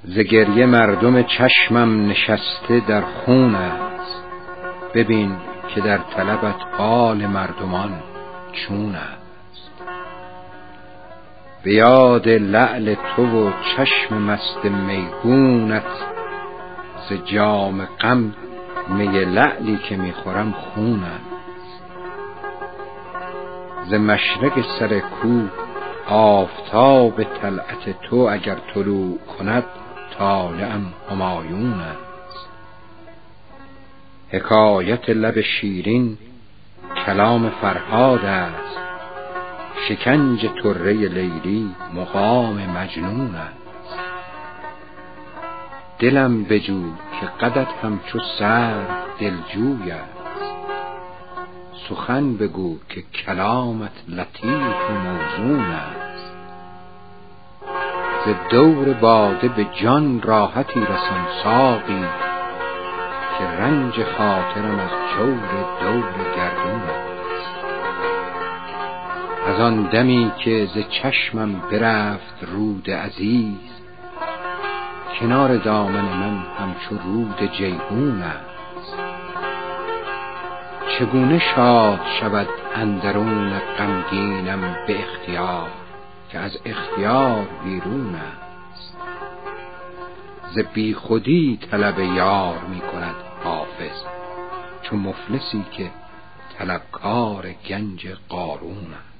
ز گریه مردم چشمم نشسته در خون است، ببین که در طلبت حال مردمان چون است. به یاد لعل تو و چشم مست میگونت، ز جام غم می لعلی که میخورم خون است. ز مشرق سر کوه آفتاب طلعت تو اگر طلوع کند طالعم همایون است. حکایت لب شیرین کلام فرهاد است، شکنج طره لیلی مقام مجنون است. دلم بجو که قدت همچو سرو دلجوی است، سخن بگو که کلامت لطیف و موزون است. ز دور باده به جان راحتی رسان ساقی، که رنج خاطرم از جور دور گردون است. از آن دمی که ز چشمم برفت رود عزیز، کنار دامن من همچو رود جیحون است. چگونه شاد شود اندرون غمگینم به اختیار، که از اختیار بیرون است. ز بی خودی طلب یار می کند حافظ، چو مفلسی که طلبکار گنج قارون است.